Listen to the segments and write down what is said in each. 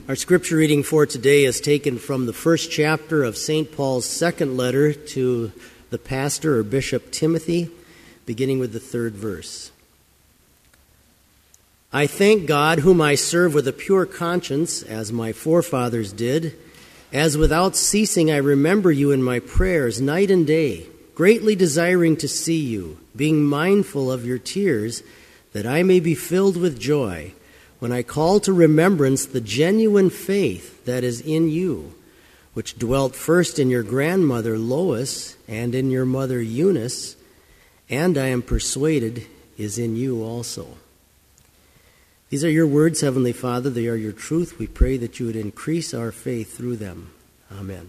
Our scripture reading for today is taken from the first chapter of St. Paul's second letter to the pastor or Bishop Timothy, beginning with the 3rd verse. I thank God, whom I serve with a pure conscience, as my forefathers did, as without ceasing I remember you in my prayers night and day, greatly desiring to see you, being mindful of your tears, that I may be filled with joy when I call to remembrance the genuine faith that is in you, which dwelt first in your grandmother Lois and in your mother Eunice, and I am persuaded is in you also. These are your words, Heavenly Father. They are your truth. We pray that you would increase our faith through them. Amen.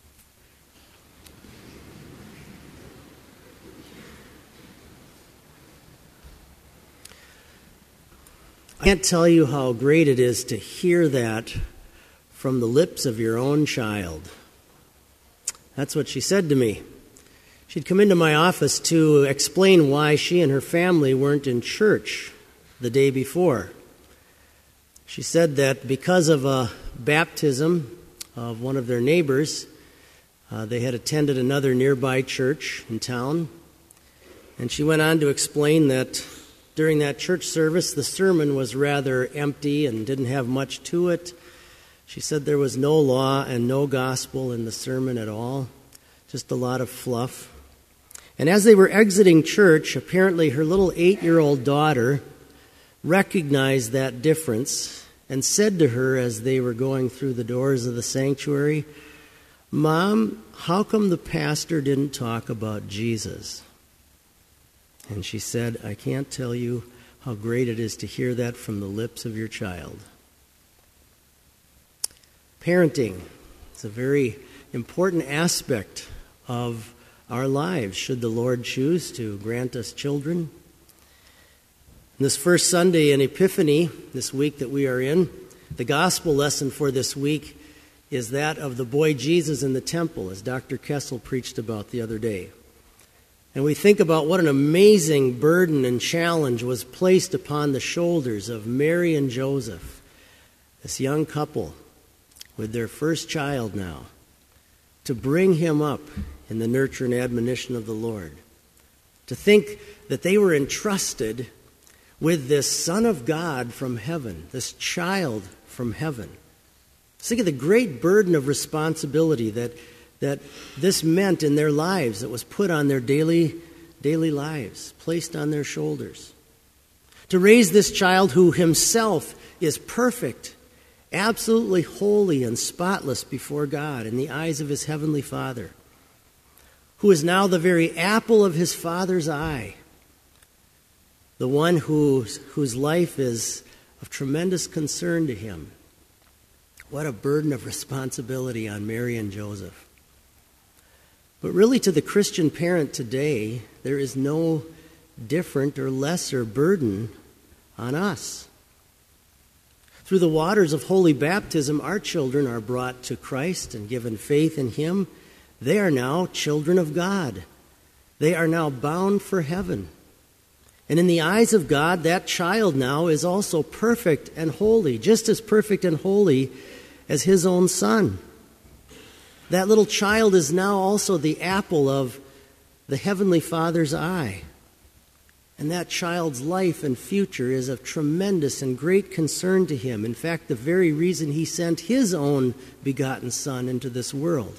I can't tell you how great it is to hear that from the lips of your own child. That's what she said to me. She'd come into my office to explain why she and her family weren't in church the day before. She said that because of a baptism of one of their neighbors, they had attended another nearby church in town. And she went on to explain that during that church service, the sermon was rather empty and didn't have much to it. She said there was no law and no gospel in the sermon at all, just a lot of fluff. And as they were exiting church, apparently her little 8-year-old daughter recognized that difference and said to her as they were going through the doors of the sanctuary, "Mom, how come the pastor didn't talk about Jesus?" And she said, "I can't tell you how great it is to hear that from the lips of your child." Parenting is a very important aspect of our lives, should the Lord choose to grant us children. This first Sunday in Epiphany, this week that we are in, the gospel lesson for this week is that of the boy Jesus in the temple, as Dr. Kessel preached about the other day. And we think about what an amazing burden and challenge was placed upon the shoulders of Mary and Joseph, this young couple with their first child now, to bring him up in the nurture and admonition of the Lord. To think that they were entrusted with this Son of God from heaven, this child from heaven. Think of the great burden of responsibility that this meant in their lives, that was put on their daily lives, placed on their shoulders. To raise this child who himself is perfect, absolutely holy and spotless before God in the eyes of his heavenly Father, who is now the very apple of his Father's eye, the one whose life is of tremendous concern to him. What a burden of responsibility on Mary and Joseph. But really, to the Christian parent today, there is no different or lesser burden on us. Through the waters of holy baptism, our children are brought to Christ and given faith in him. They are now children of God. They are now bound for heaven. And in the eyes of God, that child now is also perfect and holy, just as perfect and holy as his own son. That little child is now also the apple of the Heavenly Father's eye. And that child's life and future is of tremendous and great concern to him. In fact, the very reason he sent his own begotten Son into this world.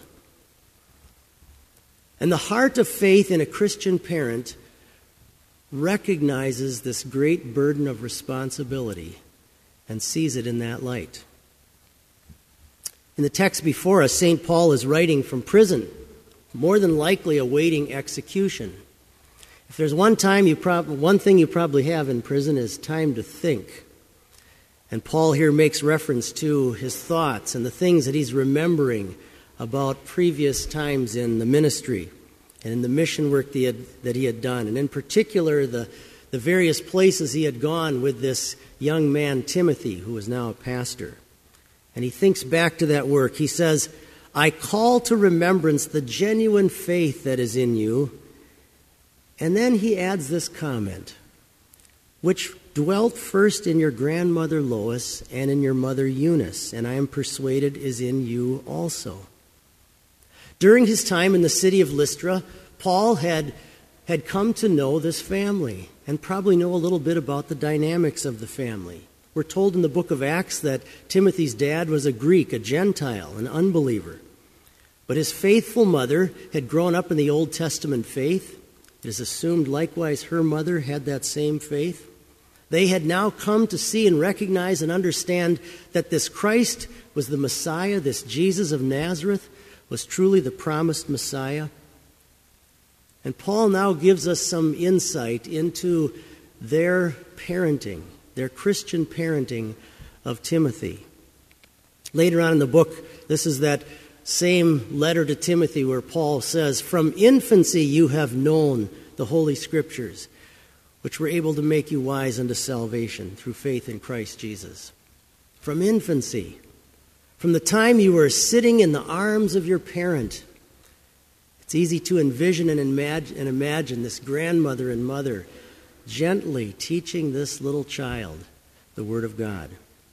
And the heart of faith in a Christian parent recognizes this great burden of responsibility and sees it in that light. In the text before us, St. Paul is writing from prison, more than likely awaiting execution. If there's one thing you probably have in prison is time to think. And Paul here makes reference to his thoughts and the things that he's remembering about previous times in the ministry and in the mission work that he had done. And in particular, the various places he had gone with this young man, Timothy, who is now a pastor. And he thinks back to that work. He says, "I call to remembrance the genuine faith that is in you." And then he adds this comment, which dwelt first in your grandmother Lois and in your mother Eunice, and I am persuaded is in you also. During his time in the city of Lystra, Paul had come to know this family and probably know a little bit about the dynamics of the family. We're told in the book of Acts that Timothy's dad was a Greek, a Gentile, an unbeliever. But his faithful mother had grown up in the Old Testament faith. It is assumed likewise her mother had that same faith. They had now come to see and recognize and understand that this Christ was the Messiah, this Jesus of Nazareth was truly the promised Messiah. And Paul now gives us some insight into their parenting, their Christian parenting of Timothy. Later on in the book, this is that same letter to Timothy where Paul says, "From infancy you have known the Holy Scriptures, which were able to make you wise unto salvation through faith in Christ Jesus." From infancy, from the time you were sitting in the arms of your parent, it's easy to envision and imagine this grandmother and mother gently teaching this little child the Word of God.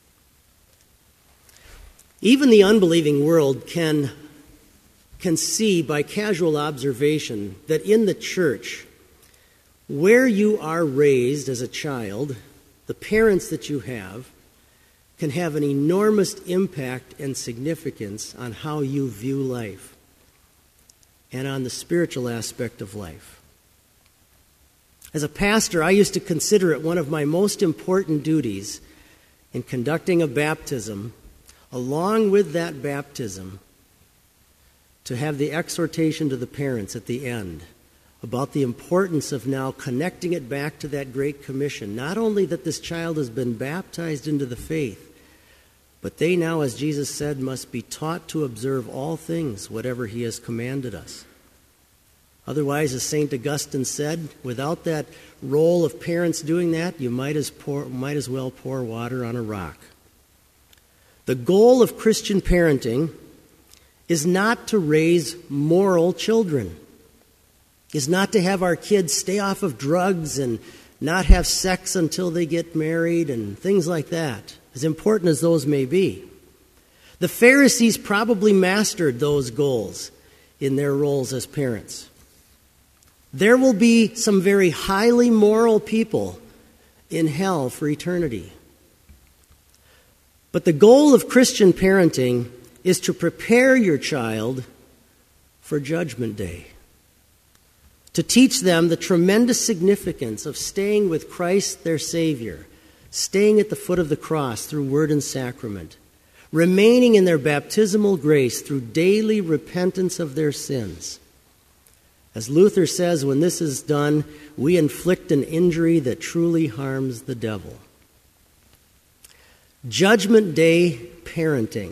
Even the unbelieving world can see by casual observation that in the church, where you are raised as a child, the parents that you have, can have an enormous impact and significance on how you view life and on the spiritual aspect of life. As a pastor, I used to consider it one of my most important duties in conducting a baptism, along with that baptism, to have the exhortation to the parents at the end about the importance of now connecting it back to that Great Commission. Not only that this child has been baptized into the faith, but they now, as Jesus said, must be taught to observe all things, whatever he has commanded us. Otherwise, as St. Augustine said, without that role of parents doing that, you might as well pour water on a rock. The goal of Christian parenting is not to raise moral children, is not to have our kids stay off of drugs and not have sex until they get married and things like that, as important as those may be. The Pharisees probably mastered those goals in their roles as parents. There will be some very highly moral people in hell for eternity. But the goal of Christian parenting is to prepare your child for Judgment Day, to teach them the tremendous significance of staying with Christ their Savior, staying at the foot of the cross through word and sacrament, remaining in their baptismal grace through daily repentance of their sins. As Luther says, when this is done, we inflict an injury that truly harms the devil. Judgment Day parenting.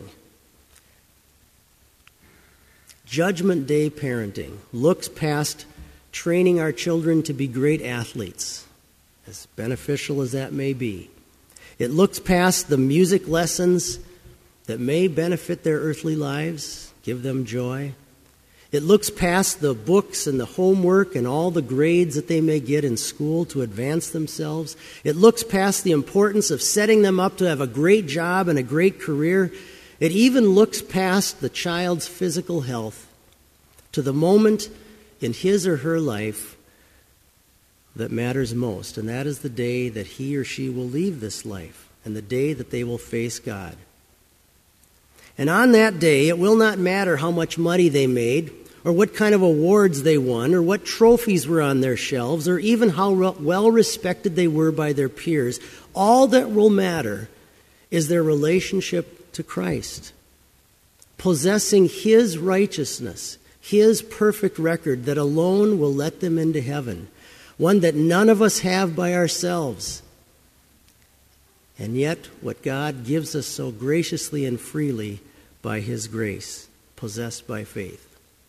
Judgment Day parenting looks past training our children to be great athletes, as beneficial as that may be. It looks past the music lessons that may benefit their earthly lives, give them joy. It looks past the books and the homework and all the grades that they may get in school to advance themselves. It looks past the importance of setting them up to have a great job and a great career. It even looks past the child's physical health to the moment in his or her life that matters most, and that is the day that he or she will leave this life and the day that they will face God. And on that day, it will not matter how much money they made, or what kind of awards they won, or what trophies were on their shelves, or even how well respected they were by their peers. All that will matter is their relationship to Christ, possessing his righteousness, his perfect record that alone will let them into heaven, one that none of us have by ourselves. And yet, what God gives us so graciously and freely by his grace, possessed by faith.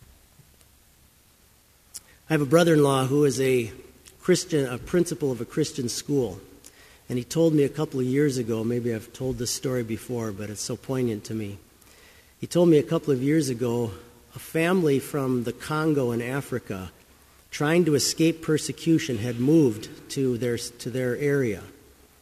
I have a brother-in-law who is a principal of a Christian school. And he told me a couple of years ago, maybe I've told this story before, but it's so poignant to me. He told me a couple of years ago, a family from the Congo in Africa, trying to escape persecution, had moved to their area.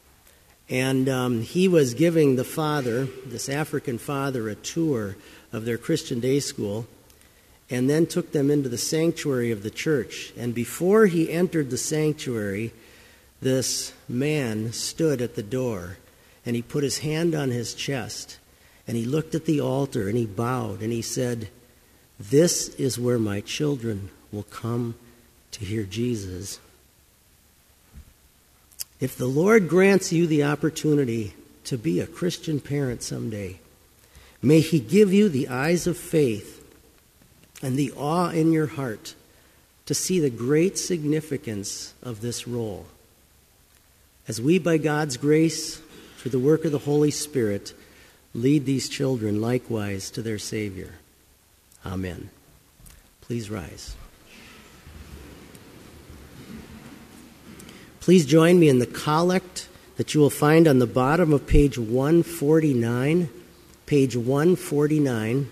And he was giving the father, this African father, a tour of their Christian day school, and then took them into the sanctuary of the church. And before he entered the sanctuary, this man stood at the door, and he put his hand on his chest, and he looked at the altar, and he bowed, and he said, "This is where my children will come to hear Jesus." If the Lord grants you the opportunity to be a Christian parent someday, may he give you the eyes of faith and the awe in your heart to see the great significance of this role. As we, by God's grace, through the work of the Holy Spirit, lead these children likewise to their Savior. Amen. Please rise. Please join me in the collect that you will find on the bottom of page 149. Page 149.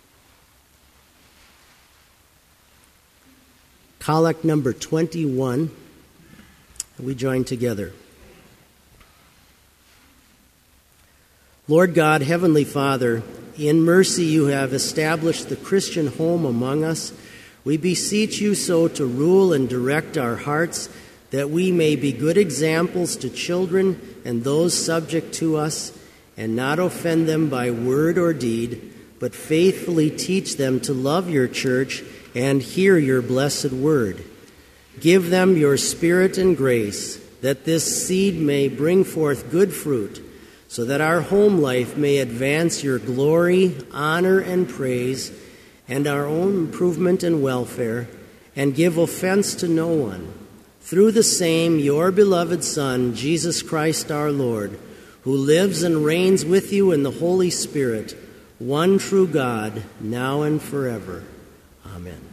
Collect number 21. We join together. Lord God, Heavenly Father, in mercy you have established the Christian home among us. We beseech you so to rule and direct our hearts, that we may be good examples to children and those subject to us, and not offend them by word or deed, but faithfully teach them to love your church and hear your blessed word. Give them your Spirit and grace, that this seed may bring forth good fruit, so that our home life may advance your glory, honor, and praise, and our own improvement and welfare, and give offense to no one. Through the same, your beloved Son, Jesus Christ our Lord, who lives and reigns with you in the Holy Spirit, one true God, now and forever. Amen.